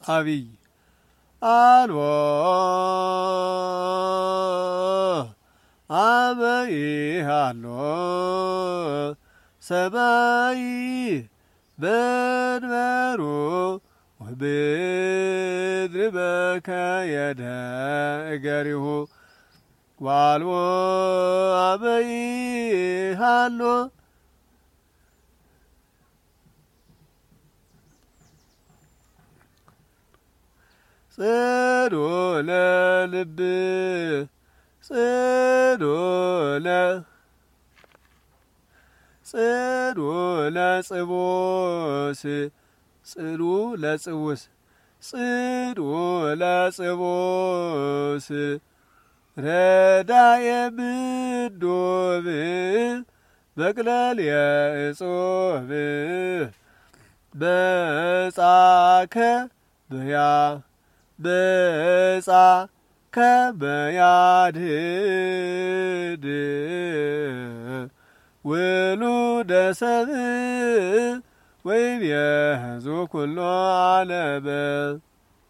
አብይ አልቦ አበይ ሃሎ ሰማይ በድበሩ ወብድር በከየደ እገሪሁ ዋልዎ አበይ ሃሎ ጽዶለ ልብ ጽዶለ ጽቦስ ጽዱ ለጽውስ ጽዱ ለጽቦስ ረዳየ ብዶብ በቅለል የእጾብ በጻከ በያ በጻከ በያድድ ውሉደ ሰብእ ወይቤ ሕዝቡ ኩሎ ዓለመ